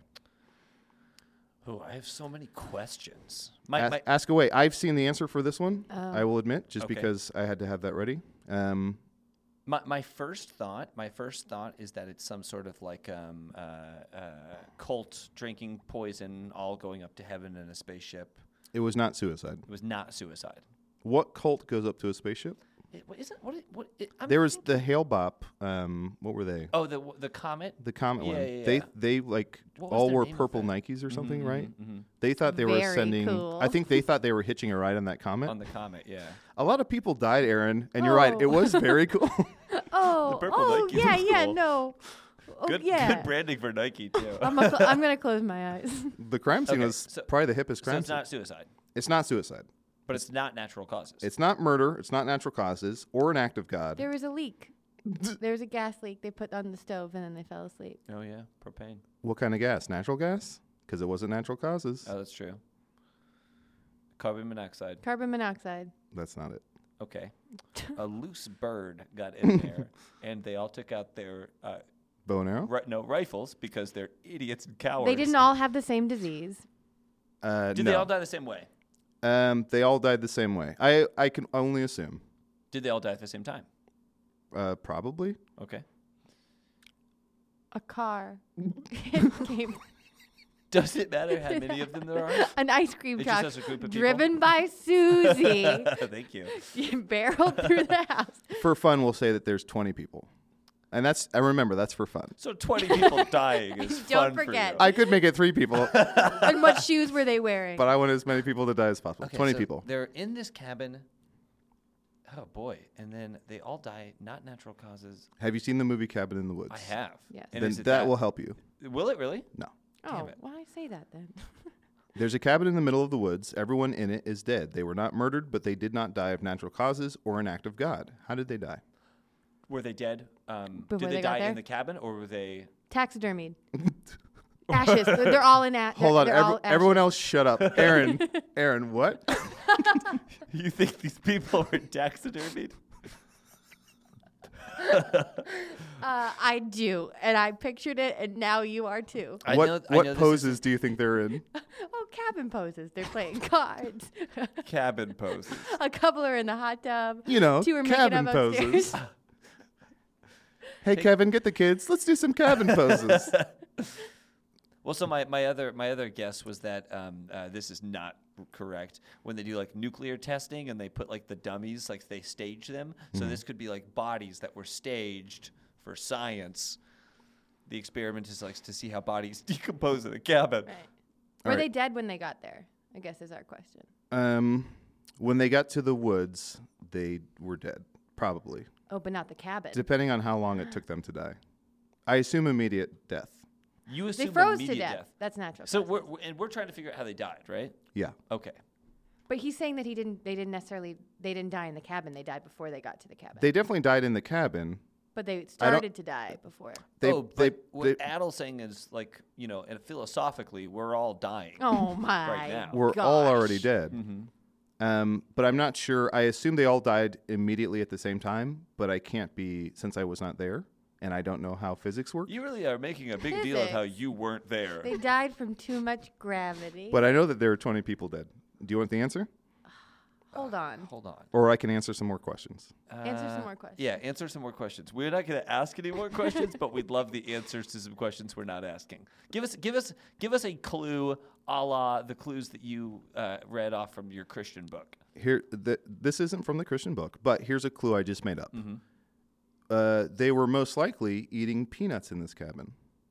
Oh, I have so many questions. My, ask, my, ask away. I've seen the answer for this one, Oh. I will admit, just Okay. because I had to have that ready. Um, my my first thought, my first thought is that it's some sort of like um, uh, uh, cult drinking poison, all going up to heaven in a spaceship. it was not suicide. It was not suicide. What cult goes up to a spaceship? It, what is it? What? It, what it, I'm There was thinking- the Hale-Bopp. Um, what were they? Oh, the the comet. The comet Yeah, one. yeah, They yeah. they like What was all their wore name of purple that? Nikes or something, Mhm, right? mhm, mhm. They thought they were Very sending. cool. I think they thought they were hitching a ride on that comet. On the comet, yeah. A lot of people died, Aaron, and you're right. It Oh. was very cool. Oh, purple oh Nikes yeah, was yeah, cool. no. Oh, Good, yeah. good branding for Nike too. I'm, a cl- I'm gonna close my eyes. The crime scene Okay, was so- probably the hippest So crime it's scene. not suicide, It's not suicide. but it's not natural causes. It's not murder. It's not natural causes or an act of God. There was a leak. There was a gas leak they put on the stove and then they fell asleep. Oh yeah, propane. What kind of gas? Natural gas? Because it wasn't natural causes. Oh, that's true. Carbon monoxide. Carbon monoxide. That's not it. Okay. A loose bird got in there, and they all took out their uh, Bow and arrow? ri- no rifles because they're idiots and cowards. They didn't all have the same disease. Uh, Did no. they all die the same way? Um, they all died the same way. I I can only assume. Did they all die at the same time? Uh, probably. Okay. A car came. Does it matter how many of them there are? An ice cream It just truck has a group of people? driven by Susie Thank you. barreled through the house. For fun, we'll say that there's twenty people, and that's. I remember that's for fun. So twenty people dying is Don't fun forget. for you. I could make it three people, And what shoes were they wearing? but I want as many people to die as possible. Okay, twenty so people. They're in this cabin. Oh boy! And then they all die, not natural causes. Have you seen the movie Cabin in the Woods? I have. Yes. And Then is it that will help you. Will it really? No. oh, damn it. why say that then? There's a cabin in the middle of the woods. Everyone in it is dead. They were not murdered, but they did not die of natural causes or an act of God. How did they die? Were they dead? Um, Before did they, they got die there? in the cabin, or were they? Taxidermied. Ashes. They're they're all in ashes. Hold on. They're every- all everyone ashes. else shut up. Aaron. Aaron, what? You think these people were taxidermied? Uh, I do, and I pictured it, and now you are too. I what know- I what know this poses do you think they're in? Oh, cabin poses. They're playing cards. Cabin poses. A couple are in the hot tub. You know, Two are making cabin up upstairs. poses. Hey, Kevin, get the kids. Let's do some cabin poses. Well, so my, my other my other guess was that um, uh, this is not correct. When they do like nuclear testing and they put like the dummies, like they stage them. So Mm-hmm. this could be like bodies that were staged for science. The experiment is like to see how bodies decompose in the cabin. Right. Were All they right. dead when they got there? I guess is our question. Um, when they got to the woods, they were dead, probably, Oh, but not the cabin. depending on how long it took them to die. I assume immediate death. You They assume froze to immediate death. death. That's natural. So causes. we're, we're and we're trying to figure out how they died, right? Yeah. Okay. But he's saying that he didn't. They didn't necessarily. They didn't die in the cabin. They died before they got to the cabin. They definitely died in the cabin. But they I don't- started to die before. They, oh, they, but what they, Adel's saying is like, you know, and philosophically, we're all dying. Oh my Right now. we're all gosh. already dead. Mm-hmm. Um, but I'm not sure. I assume they all died immediately at the same time, but I can't be, since I was not there, and I don't know how physics work. You really are making a big deal of how Physics. you weren't there. They died from too much gravity. But I know that there are twenty people dead. Do you want the answer? Hold on. Hold on. Or I can answer some more questions. Answer some Uh, more questions. Yeah, answer some more questions. We're not going to ask any more questions, but we'd love the answers to some questions we're not asking. Give us, give us, give us a clue, a la the clues that you uh, read off from your Christian book. Here, th- this isn't from the Christian book, but here's a clue I just made up. Mhm. Uh, they were most likely eating peanuts in this cabin.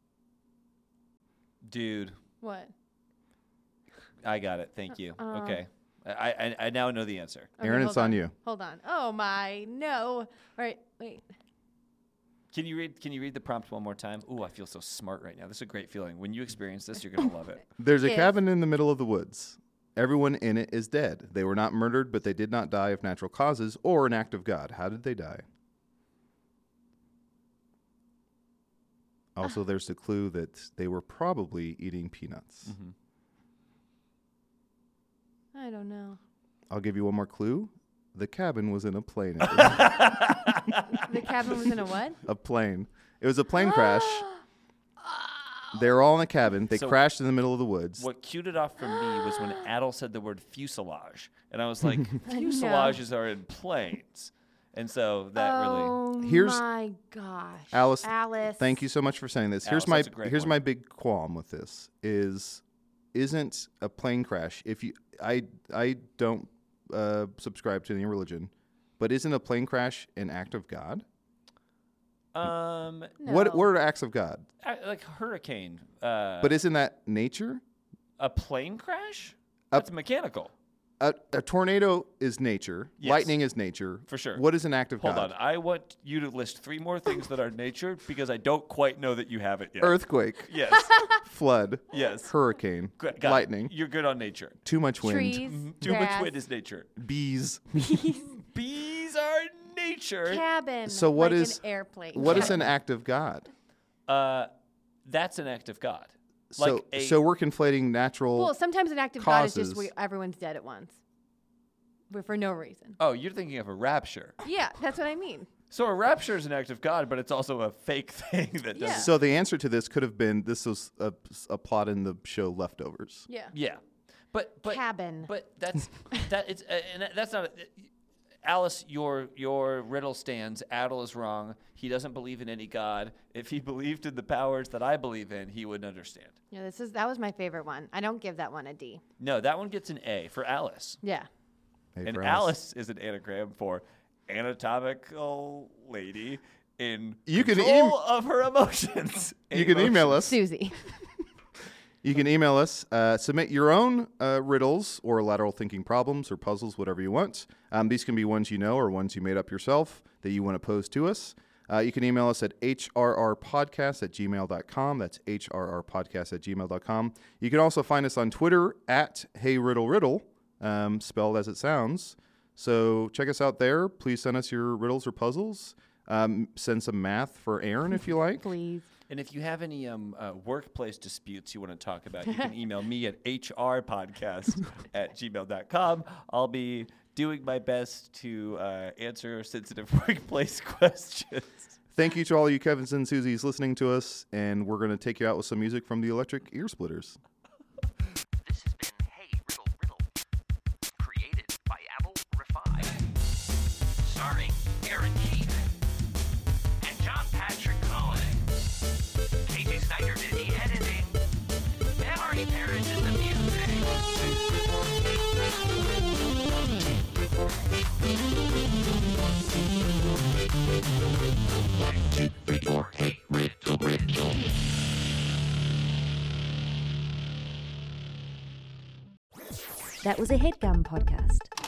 Dude, What? I got it. Thank you. Uh, okay, I, I I now know the answer. Okay, Aaron, hold it's on you. Hold on. Oh my no. All right, wait. Can you read? Can you read the prompt one more time? Ooh, I feel so smart right now. This is a great feeling. When you experience this, you're gonna love it. There's a If- cabin in the middle of the woods. Everyone in it is dead. They were not murdered, but they did not die of natural causes or an act of God. How did they die? Also, there's the clue that they were probably eating peanuts. Mm-hmm. I don't know. I'll give you one more clue. The cabin was in a plane. It was The cabin was in a what? a plane. It was a plane crash. They were all in a cabin. They So- crashed in the middle of the woods. What cued it off for me was when Adel said the word fuselage, and I was like, fuselages are in planes, and so that really. Oh Here's- my gosh. Alice, Alice. Thank you so much for saying this. Here's Alice, my that's a great here's one. my big qualm with this is isn't a plane crash if you I I don't uh, subscribe to any religion, but isn't a plane crash an act of God? Um, What No. what are acts of God? a- like hurricane. Uh, But isn't that nature? a plane crash? A- That's mechanical. A, a tornado is nature. Yes. Lightning is nature. For sure. What is an act of Hold God? on, I want you to list three more things that are nature because I don't quite know that you have it yet. Earthquake, Yes. flood, Yes. hurricane, Good- got it. lightning, You're good on nature. too much wind, Trees. Too grass, much wind is nature. bees. Bees are nature. cabin. So what like is- an airplane? What is cabin. an act of God? Uh, that's an act of God. So Like a, so we're conflating natural. Well, sometimes an act of God is just causes. we, everyone's dead at once, but for no reason. oh, you're thinking of a rapture. Yeah, that's what I mean. So a rapture is an act of God, but it's also a fake thing that Yeah. doesn't. So the answer to this could have been this was a, a plot in the show Leftovers. Yeah. Yeah, but but Cabin. But that's that. It's uh, and that- that's not. A, Alice, your your riddle stands. Adel is wrong. He doesn't believe in any God. If he believed in the powers that I believe in, he would understand. Yeah, this is that was my favorite one. I don't give that one a D. No, that one gets an A for Alice. Yeah. Hey, And for Alice is an anagram for anatomical lady in You can control of her emotions. You can email us. Susie. You can email us. Uh, submit your own uh, riddles or lateral thinking problems or puzzles, whatever you want. Um, these can be ones you know or ones you made up yourself that you want to pose to us. Uh, you can email us at h r r podcast at gmail dot com. That's h r r podcast at gmail dot com. You can also find us on Twitter at Hey Riddle Riddle, um, spelled as it sounds. So check us out there. Please send us your riddles or puzzles. Um, send some math for Aaron if you like. Please. And if you have any um, uh, workplace disputes you want to talk about, you can email me at h r podcast at gmail dot com. I'll be doing my best to uh, answer sensitive workplace questions. Thank you to all you Kevins and Susies listening to us, and we're going to take you out with some music from the Electric Ear Splitters. This has been Hey Riddle Riddle, created by Abel Rafai, starring Aaron Keith and John Patrick Cohen. K J Snyder did the editing, and Artie Parrish did the music. Your Hey Riddle Riddle. That was a HeadGum podcast.